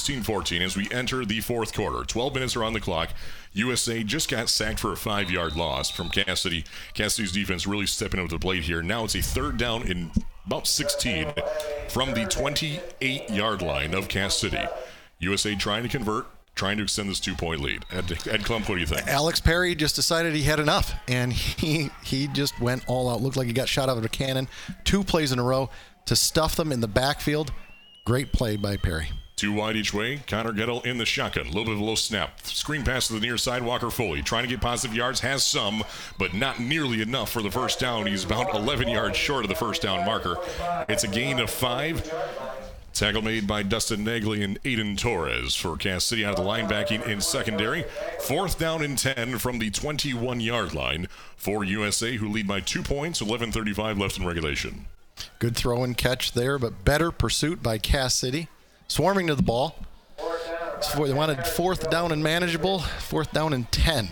16-14 as we enter the fourth quarter. 12 minutes are on the clock. USA just got sacked for a 5-yard loss from Cass City. Cass City's defense really stepping up to the plate here. Now it's a third down in about 16 from the 28-yard line of Cass City. USA trying to convert, trying to extend this 2-point lead. Ed Klump, what do you think? Alex Perry just decided he had enough, and he just went all out. Looked like he got shot out of a cannon. 2 plays in a row to stuff them in the backfield. Great play by Perry. 2 wide each way. Connor Gettle in the shotgun. A little bit of a low snap. Screen pass to the near side. Walker Foley trying to get positive yards. Has some, but not nearly enough for the first down. He's about 11 yards short of the first down marker. It's a gain of 5. Tackle made by Dustin Nagley and Aiden Torres for Cass City out of the linebacking in secondary. 4th down and 10 from the 21-yard line for USA, who lead by 2 points. 11:35 left in regulation. Good throw and catch there, but better pursuit by Cass City. Swarming to the ball. They wanted 4th down and manageable. 4th down and 10.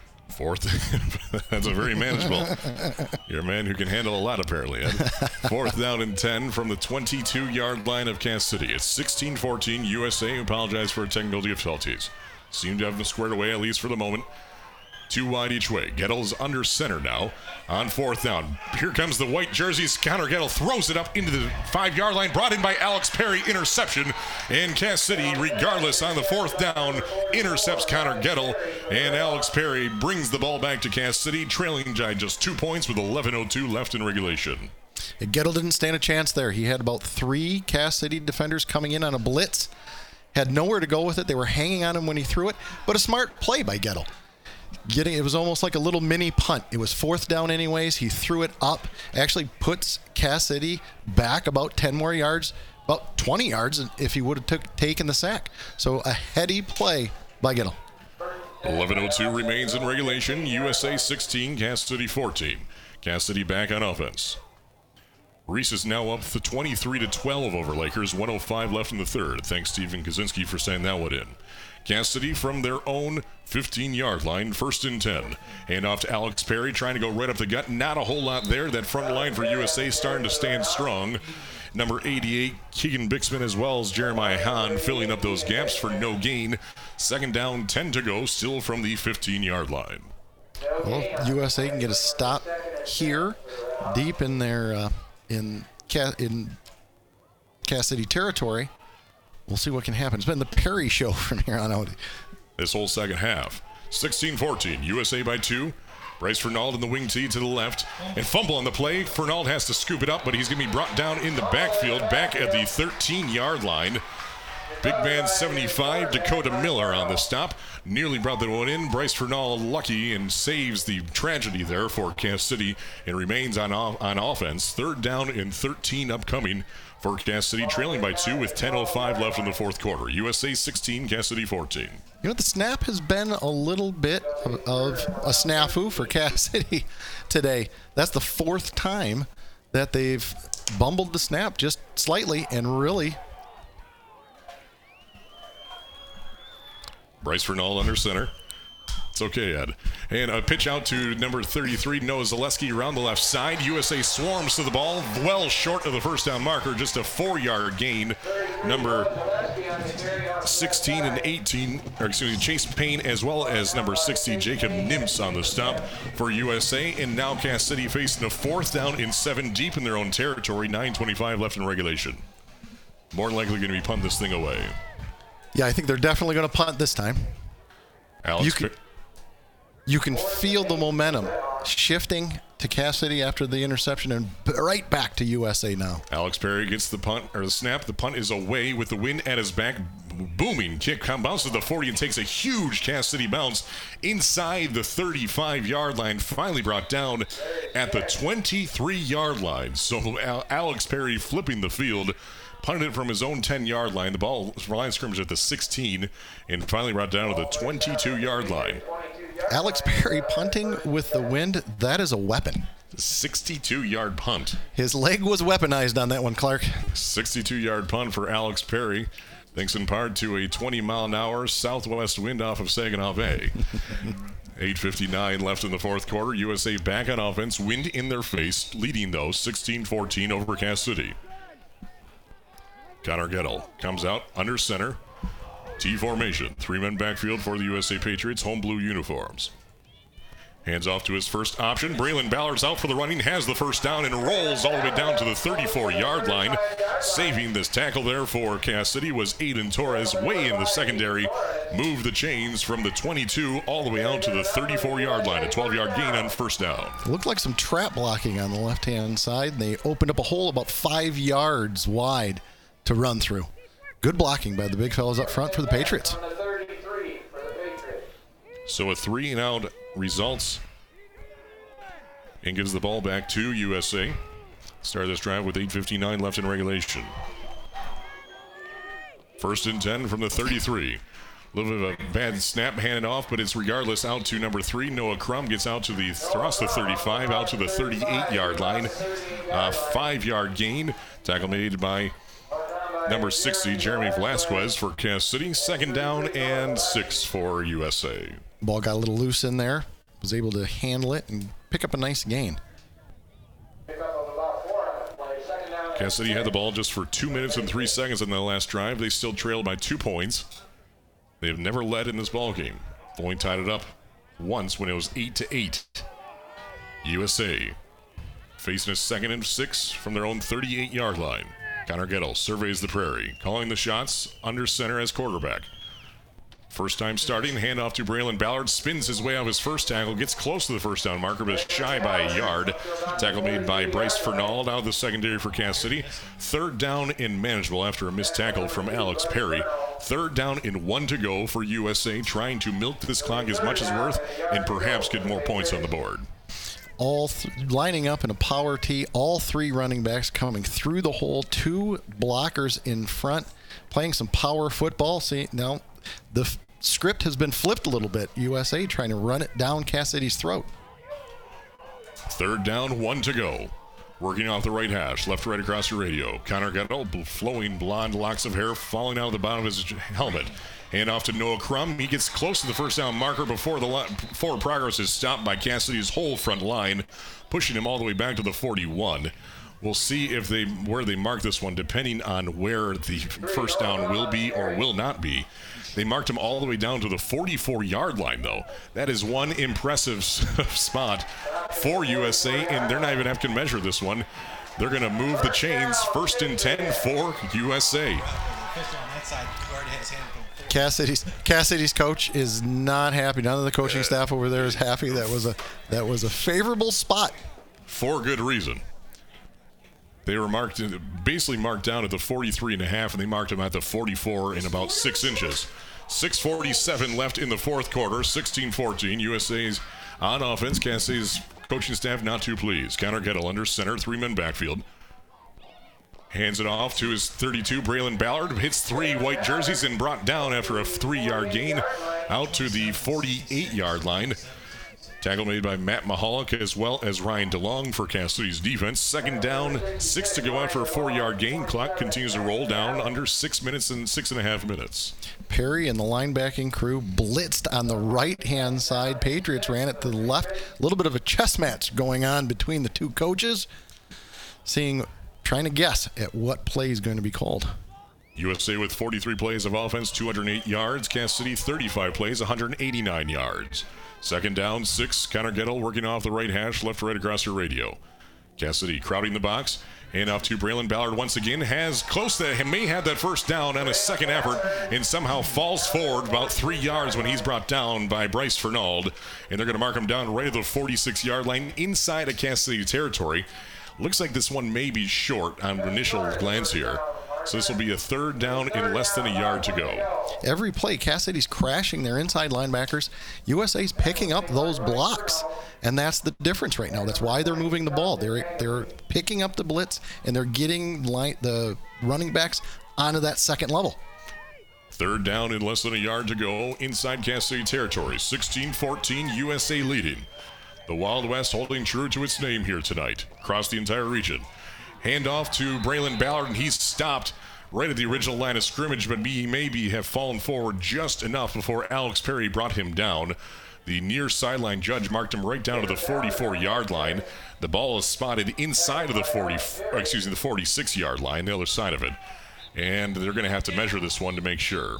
That's a very manageable. You're a man who can handle a lot, apparently, Ed. 4th down and 10 from the 22-yard line of Cass City. It's 16-14. USA apologize for technical difficulties. Seem to have them squared away, at least for the moment. 2 wide each way. Gettle's under center now on 4th down. Here comes the white jerseys. Connor Gettle throws it up into the 5-yard line. Brought in by Alex Perry. Interception. And Cass City, regardless, on the 4th down, intercepts Connor Gettle. And Alex Perry brings the ball back to Cass City, trailing by just 2 points with 11:02 left in regulation. Gettle didn't stand a chance there. He had about 3 Cass City defenders coming in on a blitz. Had nowhere to go with it. They were hanging on him when he threw it. But a smart play by Gettle. It was almost like a little mini punt. It was 4th down anyways. He threw it up. Actually puts Cass City back about 10 more yards, about 20 yards if he would have taken the sack. So a heady play by Gettle. 11:02 remains in regulation. USA 16, Cass City 14. Cass City back on offense. Reese is now up to 23-12 over Lakers. 1:05 left in the third. Thanks Stephen Kaczynski for saying that one in. Cass City from their own 15-yard line, 1st and 10. Hand off to Alex Perry, trying to go right up the gut. Not a whole lot there. That front line for USA starting to stand strong. Number 88, Keegan Bixman, as well as Jeremiah Hahn, filling up those gaps for no gain. 2nd down, 10 to go, still from the 15-yard line. Well, USA can get a stop here, deep in their in Cass City territory. We'll see what can happen. It's been the Perry show from here on out. This whole second half. 16-14, USA by 2. Bryce Fernald in the wing tee to the left. And fumble on the play. Fernald has to scoop it up, but he's going to be brought down in the backfield, back at the 13-yard line. Big man 75, Dakota Miller on the stop. Nearly brought that one in. Bryce Fernald lucky and saves the tragedy there for Cass City and remains on offense. 3rd down and 13 upcoming for Cass City, trailing by 2 with 10:05 left in the fourth quarter. USA 16, Cass City 14. You know, the snap has been a little bit of a snafu for Cass City today. That's the 4th time that they've bumbled the snap just slightly and really. Bryce Fernald under center. It's okay, Ed. And a pitch out to number 33, Noah Zaleski around the left side. USA swarms to the ball, well short of the first down marker, just a 4-yard gain. Number 16 and 18, or excuse me, Chase Payne, as well as number 60, Jacob Nimps on the stop for USA. And now Cass City facing a 4th down and 7 deep in their own territory, 9:25 left in regulation. More than likely going to be punting this thing away. Yeah, I think they're definitely going to punt this time. Alex, you can feel the momentum shifting to Cass City after the interception and right back to USA now. Alex Perry gets the punt, or the snap. The punt is away with the wind at his back. Booming kick bounces to the 40 and takes a huge Cass City bounce inside the 35-yard line. Finally brought down at the 23-yard line. So Alex Perry flipping the field. Punted it from his own 10-yard line. The ball line scrimmage at the 16 and finally brought down to the 22-yard line. Alex Perry punting with the wind, that is a weapon. 62-yard punt. His leg was weaponized on that one, Clark. 62-yard punt for Alex Perry, thanks in part to a 20-mile-an-hour southwest wind off of Saginaw Bay. 8:59 left in the fourth quarter. USA back on offense, wind in their face, leading, though, 16-14 over Cass City. Connor Gettle comes out under center. T formation. 3 men backfield for the USA Patriots, home blue uniforms. Hands off to his first option. Braylon Ballard's out for the running, has the first down, and rolls all the way down to the 34-yard line. Saving this tackle there for Cass City was Aiden Torres, way in the secondary. Moved the chains from the 22 all the way out to the 34-yard line. A 12-yard gain on first down. It looked like some trap blocking on the left-hand side. They opened up a hole about 5 yards wide to run through. Good blocking by the big fellas up front for the Patriots. So a 3-and-out results and gives the ball back to USA. Start this drive with 8:59 left in regulation. 1st and 10 from the 33. A little bit of a bad snap handed off, but it's regardless out to number 3. Noah Crum gets out to the across the 35, out to the 38-yard line. 5-yard gain. Tackle made by number 60, Jeremy Velasquez for Cass City. 2nd down and 6 for USA. Ball got a little loose in there. Was able to handle it and pick up a nice gain. Cass City had the ball just for 2 minutes and 3 seconds in the last drive. They still trailed by 2 points. They have never led in this ball game. Only tied it up once when it was 8-8. USA facing a 2nd and 6 from their own 38-yard line. Connor Gettle surveys the prairie, calling the shots under center as quarterback. First time starting, handoff to Braylon Ballard, spins his way off his first tackle, gets close to the first down marker, but shy by a yard. Tackle made by Bryce Fernald out of the secondary for Cass City. 3rd down and manageable after a missed tackle from Alex Perry. 3rd down and 1 to go for USA, trying to milk this clock as much as worth and perhaps get more points on the board. Lining up in a power tee, all 3 running backs coming through the hole, 2 blockers in front, playing some power football. See, now the script has been flipped a little bit. USA trying to run it down Cass City's throat. 3rd down, 1 to go. Working off the right hash, left to right across your radio. Connor Gettle, flowing blonde locks of hair falling out of the bottom of his helmet. Hand off to Noah Crum. He gets close to the first down marker before forward progress is stopped by Cass City's whole front line, pushing him all the way back to the 41. We'll see if where they mark this one, depending on where the first down will be or will not be. They marked him all the way down to the 44-yard line, though. That is one impressive spot for USA, and they're not even having to measure this one. They're going to move the chains. 1st and 10 for USA. Cass City's coach is not happy. None of the coaching staff over there is happy. That was a favorable spot. For good reason. They were basically marked down at the 43.5, and they marked him at the 44 in about 6 inches. 6:47 left in the 4th quarter, 16-14. USA's on offense. Cass City's coaching staff not too pleased. Connor Gettle under center, 3-man backfield. Hands it off to his 32, Braylon Ballard. Hits 3 white jerseys and brought down after a 3-yard gain out to the 48-yard line. Tackle made by Matt Mahalik as well as Ryan DeLong for Cass City's defense. 2nd down, 6 to go after a 4-yard gain. Clock continues to roll down under 6 minutes and 6.5 minutes. Perry and the linebacking crew blitzed on the right-hand side. Patriots ran it to the left. A little bit of a chess match going on between the 2 coaches, trying to guess at what play is going to be called. USA with 43 plays of offense, 208 yards. Cass City 35 plays, 189 yards. 2nd down, 6. Connor Gettle working off the right hash, left to right across your radio. Cass City crowding the box. Hand off to Braylon Ballard once again. May have that first down on a 2nd effort and somehow falls forward about 3 yards when he's brought down by Bryce Fernald. And they're going to mark him down right at the 46-yard line inside of Cass City territory. Looks like this one may be short on initial glance here. So this will be a 3rd down and less than a yard to go. Every play, Cass City's crashing their inside linebackers. USA's picking up those blocks, and that's the difference right now. That's why they're moving the ball. They're picking up the blitz, and they're getting the running backs onto that 2nd level. 3rd down and less than a yard to go inside Cass City territory. 16-14, USA leading. The Wild West holding true to its name here tonight across the entire region. Hand off to Braylon Ballard, and he's stopped right at the original line of scrimmage, but he maybe have fallen forward just enough before Alex Perry brought him down. The near sideline judge marked him right down to the 44-yard line. The ball is spotted inside of the 46-yard line, the other side of it. And they're going to have to measure this one to make sure.